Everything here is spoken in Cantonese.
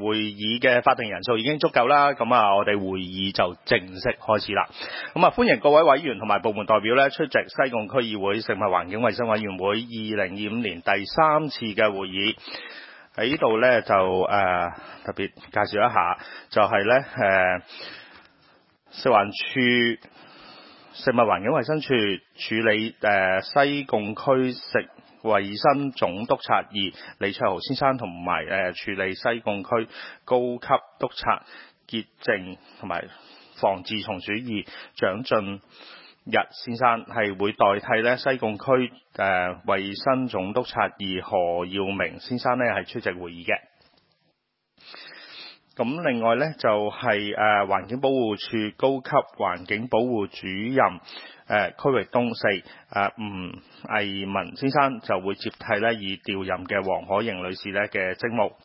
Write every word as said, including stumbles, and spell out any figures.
會議嘅法定人數已經足夠啦，咁啊，我哋會議就正式開始啦。咁啊，歡迎各位委員同埋部門代表咧出席西貢區議會食物環境衞生委員會二零二五年第三次嘅會議。喺呢度咧就誒、呃、特別介紹一下，就係咧誒食環署食物環境衞生署處理誒、呃、西貢區食衛生總督察二李卓豪先生同埋誒處理西貢區高級督察潔淨同埋防治蟲鼠二蔣俊日先生係會代替咧西貢區誒衛生總督察二何耀明先生咧係出席會議嘅。咁另外咧就係誒環境保護署高級環境保護主任誒區域東四誒吳藝文先生就會接替咧已調任嘅黃可盈女士咧嘅職務。